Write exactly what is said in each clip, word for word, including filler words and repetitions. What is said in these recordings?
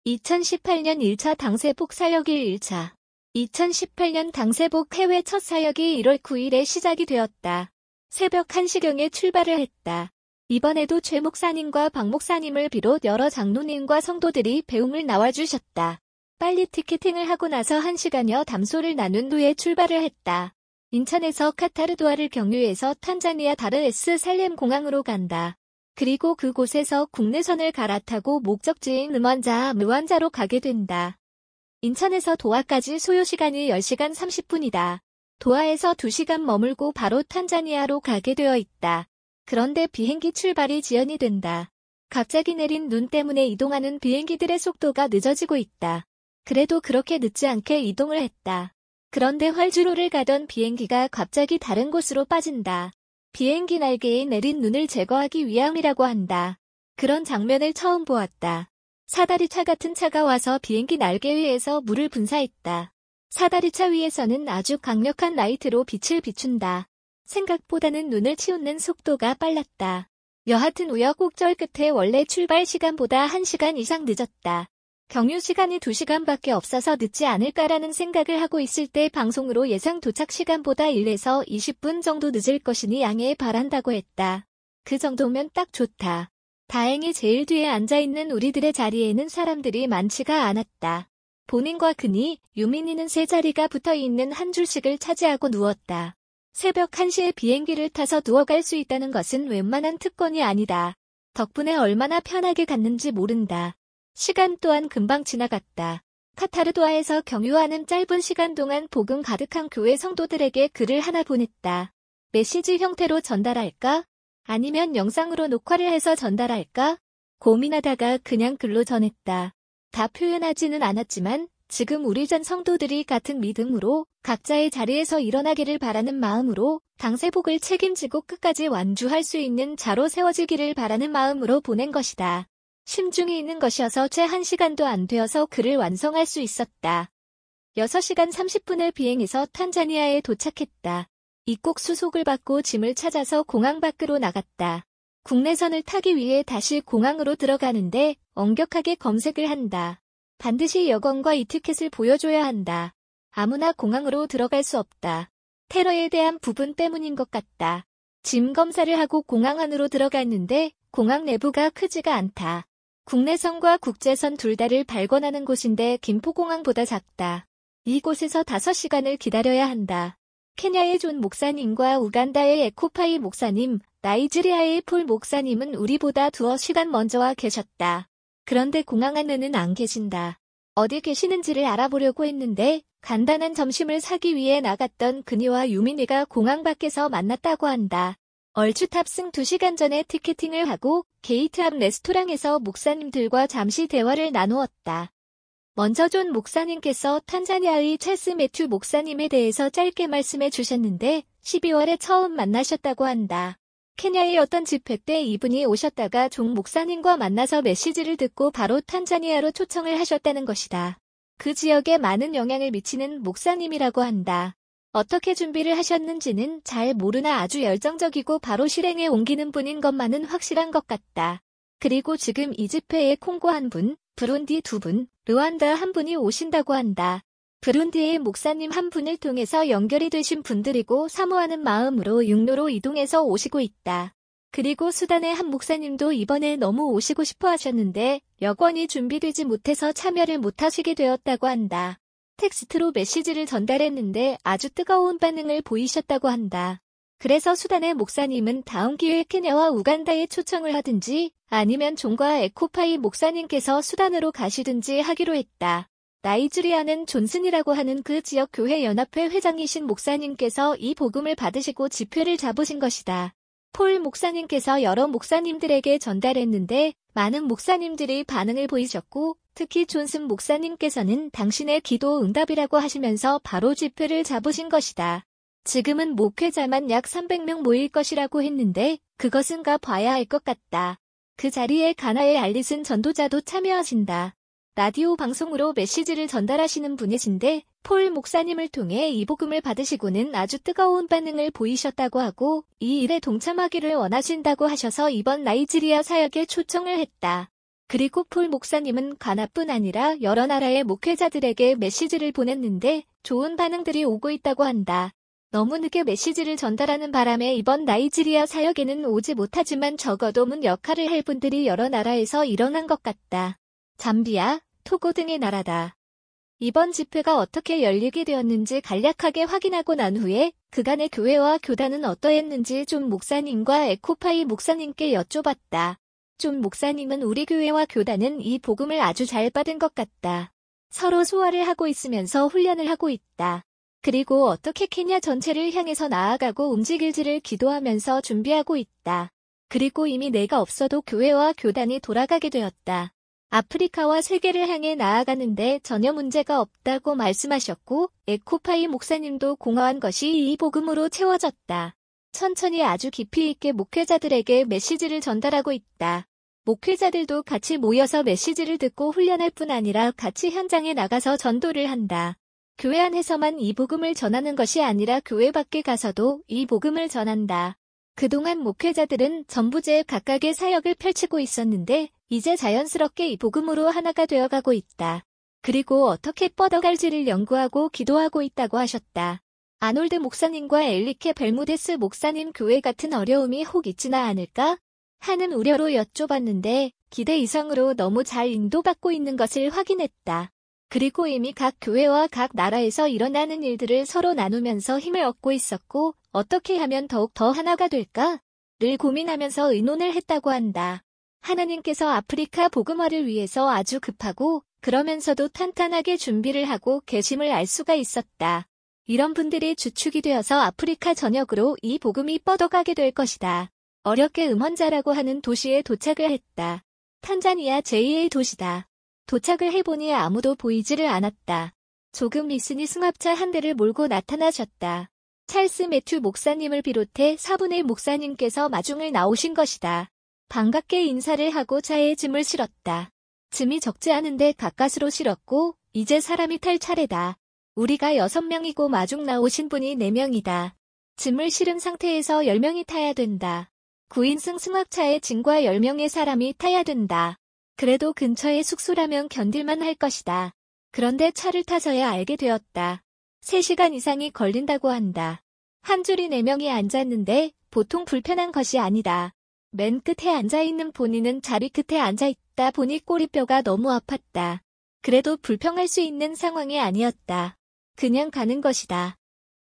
이천십팔 년 일 차 당세복 사역일 일 차. 이천십팔 년 당세복 해외 첫 사역이 일월 구일에 시작이 되었다. 새벽 한 시경에 출발을 했다. 이번에도 최 목사님과 박 목사님을 비롯 여러 장로님과 성도들이 배웅을 나와주셨다. 빨리 티켓팅을 하고 나서 한 시간여 담소를 나눈 후에 출발을 했다. 인천에서 카타르도아를 경유해서 탄자니아 다르에스 살렘 공항으로 간다. 그리고 그곳에서 국내선을 갈아타고 목적지인 르완자, 르완자로 가게 된다. 인천에서 도하까지 소요시간이 열 시간 삼십 분이다. 도하에서 두 시간 머물고 바로 탄자니아로 가게 되어 있다. 그런데 비행기 출발이 지연이 된다. 갑자기 내린 눈 때문에 이동하는 비행기들의 속도가 늦어지고 있다. 그래도 그렇게 늦지 않게 이동을 했다. 그런데 활주로를 가던 비행기가 갑자기 다른 곳으로 빠진다. 비행기 날개에 내린 눈을 제거하기 위함이라고 한다. 그런 장면을 처음 보았다. 사다리차 같은 차가 와서 비행기 날개 위에서 물을 분사했다. 사다리차 위에서는 아주 강력한 라이트로 빛을 비춘다. 생각보다는 눈을 치우는 속도가 빨랐다. 여하튼 우여곡절 끝에 원래 출발 시간보다 한 시간 이상 늦었다. 경유 시간이 두 시간밖에 없어서 늦지 않을까라는 생각을 하고 있을 때 방송으로 예상 도착 시간보다 일에서 이십 분 정도 늦을 것이니 양해 바란다고 했다. 그 정도면 딱 좋다. 다행히 제일 뒤에 앉아있는 우리들의 자리에는 사람들이 많지가 않았다. 본인과 그니, 유민이는 세 자리가 붙어있는 한 줄씩을 차지하고 누웠다. 새벽 한 시에 비행기를 타서 누워갈 수 있다는 것은 웬만한 특권이 아니다. 덕분에 얼마나 편하게 갔는지 모른다. 시간 또한 금방 지나갔다. 카타르도아에서 경유하는 짧은 시간 동안 복음 가득한 교회 성도들에게 글을 하나 보냈다. 메시지 형태로 전달할까? 아니면 영상으로 녹화를 해서 전달할까? 고민하다가 그냥 글로 전했다. 다 표현하지는 않았지만 지금 우리 전 성도들이 같은 믿음으로 각자의 자리에서 일어나기를 바라는 마음으로 당세복을 책임지고 끝까지 완주할 수 있는 자로 세워지기를 바라는 마음으로 보낸 것이다. 심중이 있는 것이어서 채 한 시간도 안 되어서 글을 완성할 수 있었다. 여섯 시간 삼십 분을 비행해서 탄자니아에 도착했다. 입국 수속을 받고 짐을 찾아서 공항 밖으로 나갔다. 국내선을 타기 위해 다시 공항으로 들어가는데 엄격하게 검색을 한다. 반드시 여권과 이티켓을 보여줘야 한다. 아무나 공항으로 들어갈 수 없다. 테러에 대한 부분 때문인 것 같다. 짐 검사를 하고 공항 안으로 들어갔는데 공항 내부가 크지가 않다. 국내선과 국제선 둘 다를 발권하는 곳인데 김포공항보다 작다. 이곳에서 다섯 시간을 기다려야 한다. 케냐의 존 목사님과 우간다의 에코파이 목사님, 나이지리아의 폴 목사님은 우리보다 두어 시간 먼저 와 계셨다. 그런데 공항 안에는 안 계신다. 어디 계시는지를 알아보려고 했는데 간단한 점심을 사기 위해 나갔던 그니와 유민이가 공항 밖에서 만났다고 한다. 얼추 탑승 두 시간 전에 티켓팅을 하고 게이트 앞 레스토랑에서 목사님들과 잠시 대화를 나누었다. 먼저 존 목사님께서 탄자니아의 찰스 매튜 목사님에 대해서 짧게 말씀해 주셨는데 십이월에 처음 만나셨다고 한다. 케냐의 어떤 집회 때 이분이 오셨다가 존 목사님과 만나서 메시지를 듣고 바로 탄자니아로 초청을 하셨다는 것이다. 그 지역에 많은 영향을 미치는 목사님이라고 한다. 어떻게 준비를 하셨는지는 잘 모르나 아주 열정적이고 바로 실행에 옮기는 분인 것만은 확실한 것 같다. 그리고 지금 이 집회에 콩고 한 분, 브룬디 두 분, 르완다 한 분이 오신다고 한다. 브룬디의 목사님 한 분을 통해서 연결이 되신 분들이고 사모하는 마음으로 육로로 이동해서 오시고 있다. 그리고 수단의 한 목사님도 이번에 너무 오시고 싶어 하셨는데 여권이 준비되지 못해서 참여를 못하시게 되었다고 한다. 텍스트로 메시지를 전달했는데 아주 뜨거운 반응을 보이셨다고 한다. 그래서 수단의 목사님은 다음 기회에 케냐와 우간다에 초청을 하든지 아니면 존과 에코파이 목사님께서 수단으로 가시든지 하기로 했다. 나이지리아는 존슨이라고 하는 그 지역 교회 연합회 회장이신 목사님께서 이 복음을 받으시고 집회를 잡으신 것이다. 폴 목사님께서 여러 목사님들에게 전달했는데 많은 목사님들이 반응을 보이셨고 특히 존슨 목사님께서는 당신의 기도 응답이라고 하시면서 바로 집회를 잡으신 것이다. 지금은 목회자만 약 삼백 명 모일 것이라고 했는데 그것은 가봐야 할 것 같다. 그 자리에 가나의 알리슨 전도자도 참여하신다. 라디오 방송으로 메시지를 전달하시는 분이신데 폴 목사님을 통해 이 복음을 받으시고는 아주 뜨거운 반응을 보이셨다고 하고 이 일에 동참하기를 원하신다고 하셔서 이번 나이지리아 사역에 초청을 했다. 그리고 폴 목사님은 가나뿐 아니라 여러 나라의 목회자들에게 메시지를 보냈는데 좋은 반응들이 오고 있다고 한다. 너무 늦게 메시지를 전달하는 바람에 이번 나이지리아 사역에는 오지 못하지만 적어도 문 역할을 할 분들이 여러 나라에서 일어난 것 같다. 잠비아, 토고 등의 나라다. 이번 집회가 어떻게 열리게 되었는지 간략하게 확인하고 난 후에 그간의 교회와 교단은 어떠했는지 존 목사님과 에코파이 목사님께 여쭤봤다. 존 목사님은 우리 교회와 교단은 이 복음을 아주 잘 받은 것 같다. 서로 소화를 하고 있으면서 훈련을 하고 있다. 그리고 어떻게 케냐 전체를 향해서 나아가고 움직일지를 기도하면서 준비하고 있다. 그리고 이미 내가 없어도 교회와 교단이 돌아가게 되었다. 아프리카와 세계를 향해 나아가는데 전혀 문제가 없다고 말씀하셨고 에코파이 목사님도 공허한 것이 이 복음으로 채워졌다. 천천히 아주 깊이 있게 목회자들에게 메시지를 전달하고 있다. 목회자들도 같이 모여서 메시지를 듣고 훈련할 뿐 아니라 같이 현장에 나가서 전도를 한다. 교회 안에서만 이 복음을 전하는 것이 아니라 교회 밖에 가서도 이 복음을 전한다. 그동안 목회자들은 전부제 각각의 사역을 펼치고 있었는데 이제 자연스럽게 이 복음으로 하나가 되어가고 있다. 그리고 어떻게 뻗어갈지를 연구하고 기도하고 있다고 하셨다. 아놀드 목사님과 엘리케 벨무데스 목사님 교회 같은 어려움이 혹 있지나 않을까? 하는 우려로 여쭤봤는데 기대 이상으로 너무 잘 인도받고 있는 것을 확인했다. 그리고 이미 각 교회와 각 나라에서 일어나는 일들을 서로 나누면서 힘을 얻고 있었고 어떻게 하면 더욱 더 하나가 될까?를 고민하면서 의논을 했다고 한다. 하나님께서 아프리카 복음화를 위해서 아주 급하고 그러면서도 탄탄하게 준비를 하고 계심을 알 수가 있었다. 이런 분들이 주축이 되어서 아프리카 전역으로 이 복음이 뻗어가게 될 것이다. 어렵게 음원자라고 하는 도시에 도착을 했다. 탄자니아 제이의 도시다. 도착을 해보니 아무도 보이지를 않았다. 조금 있으니 승합차 한 대를 몰고 나타나셨다. 찰스 매튜 목사님을 비롯해 사분의 목사님께서 마중을 나오신 것이다. 반갑게 인사를 하고 차에 짐을 실었다. 짐이 적지 않은데 가까스로 실었고 이제 사람이 탈 차례다. 우리가 여섯 명이고 마중 나오신 분이 네 명이다. 짐을 실은 상태에서 열 명이 타야 된다. 구 인승 승합차에 짐과 열 명의 사람이 타야 된다. 그래도 근처에 숙소라면 견딜만 할 것이다. 그런데 차를 타서야 알게 되었다. 세 시간 이상이 걸린다고 한다. 한 줄이 네 명이 앉았는데 보통 불편한 것이 아니다. 맨 끝에 앉아있는 본인은 자리 끝에 앉아있다 보니 꼬리뼈가 너무 아팠다. 그래도 불평할 수 있는 상황이 아니었다. 그냥 가는 것이다.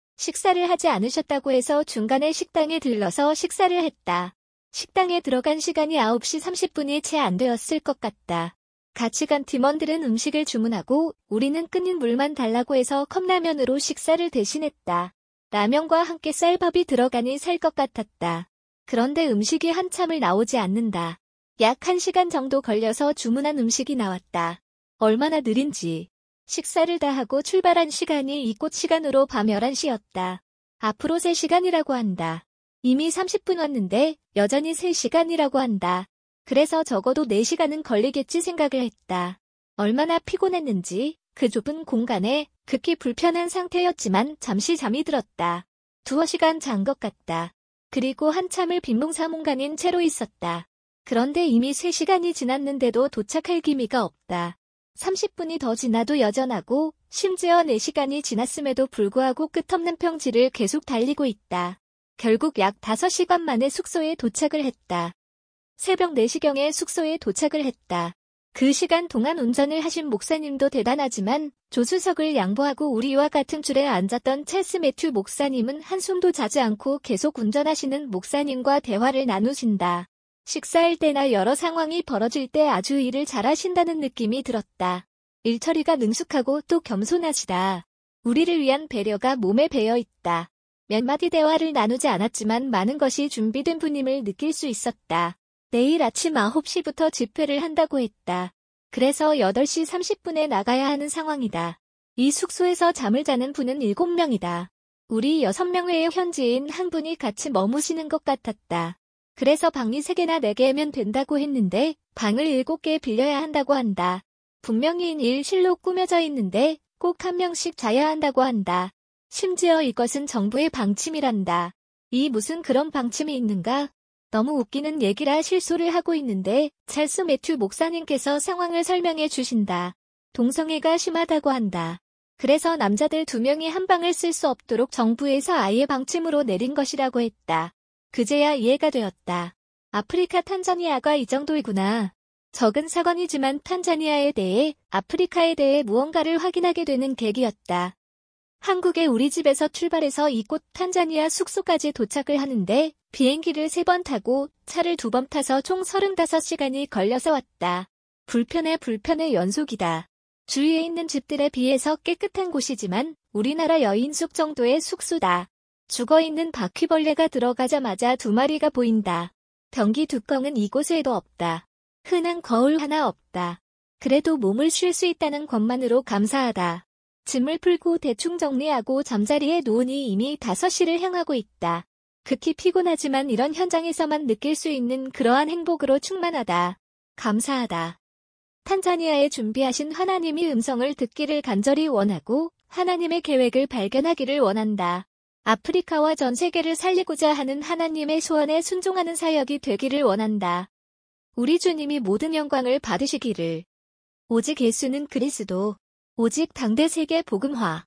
식사를 하지 않으셨다고 해서 중간에 식당에 들러서 식사를 했다. 식당에 들어간 시간이 아홉 시 삼십 분이 채 안 되었을 것 같다. 같이 간 팀원들은 음식을 주문하고 우리는 끓인 물만 달라고 해서 컵라면으로 식사를 대신했다. 라면과 함께 쌀밥이 들어가니 살 것 같았다. 그런데 음식이 한참을 나오지 않는다. 약 한 시간 정도 걸려서 주문한 음식이 나왔다. 얼마나 느린지. 식사를 다 하고 출발한 시간이 이곳 시간으로 밤 열한 시였다. 앞으로 세 시간이라고 한다. 이미 삼십 분 왔는데 여전히 세 시간이라고 한다. 그래서 적어도 네 시간은 걸리겠지 생각을 했다. 얼마나 피곤했는지 그 좁은 공간에 극히 불편한 상태였지만 잠시 잠이 들었다. 두어 시간 잔 것 같다. 그리고 한참을 빈몽사몽간인 채로 있었다. 그런데 이미 세 시간이 지났는데도 도착할 기미가 없다. 삼십 분이 더 지나도 여전하고 심지어 네 시간이 지났음에도 불구하고 끝없는 평지를 계속 달리고 있다. 결국 약 다섯 시간 만에 숙소에 도착을 했다. 새벽 네 시경에 숙소에 도착을 했다. 그 시간 동안 운전을 하신 목사님도 대단하지만 조수석을 양보하고 우리와 같은 줄에 앉았던 찰스 매튜 목사님은 한숨도 자지 않고 계속 운전하시는 목사님과 대화를 나누신다. 식사할 때나 여러 상황이 벌어질 때 아주 일을 잘하신다는 느낌이 들었다. 일처리가 능숙하고 또 겸손하시다. 우리를 위한 배려가 몸에 배어 있다. 몇 마디 대화를 나누지 않았지만 많은 것이 준비된 분임을 느낄 수 있었다. 내일 아침 아홉 시부터 집회를 한다고 했다. 그래서 여덟 시 삼십 분에 나가야 하는 상황이다. 이 숙소에서 잠을 자는 분은 일곱 명이다. 우리 여섯 명 외에 현지인 한 분이 같이 머무시는 것 같았다. 그래서 방이 세 개나 네 개면 된다고 했는데 방을 일곱 개 빌려야 한다고 한다. 분명히 일실로 꾸며져 있는데 꼭 한 명씩 자야 한다고 한다. 심지어 이것은 정부의 방침이란다. 이 무슨 그런 방침이 있는가? 너무 웃기는 얘기라 실소를 하고 있는데 찰스 매튜 목사님께서 상황을 설명해 주신다. 동성애가 심하다고 한다. 그래서 남자들 두 명이 한 방을 쓸 수 없도록 정부에서 아예 방침으로 내린 것이라고 했다. 그제야 이해가 되었다. 아프리카 탄자니아가 이 정도이구나. 적은 사건이지만 탄자니아에 대해, 아프리카에 대해 무언가를 확인하게 되는 계기였다. 한국의 우리 집에서 출발해서 이곳 탄자니아 숙소까지 도착을 하는데 비행기를 세 번 타고 차를 두 번 타서 총 서른다섯 시간이 걸려서 왔다. 불편의 불편의 연속이다. 주위에 있는 집들에 비해서 깨끗한 곳이지만 우리나라 여인숙 정도의 숙소다. 죽어있는 바퀴벌레가 들어가자마자 두 마리가 보인다. 변기 뚜껑은 이곳에도 없다. 흔한 거울 하나 없다. 그래도 몸을 쉴 수 있다는 것만으로 감사하다. 짐을 풀고 대충 정리하고 잠자리에 누우니 이미 다섯 시를 향하고 있다. 극히 피곤하지만 이런 현장에서만 느낄 수 있는 그러한 행복으로 충만하다. 감사하다. 탄자니아에 준비하신 하나님의 음성을 듣기를 간절히 원하고 하나님의 계획을 발견하기를 원한다. 아프리카와 전 세계를 살리고자 하는 하나님의 소원에 순종하는 사역이 되기를 원한다. 우리 주님이 모든 영광을 받으시기를. 오직 예수는 그리스도. 오직 당대 세계 복음화.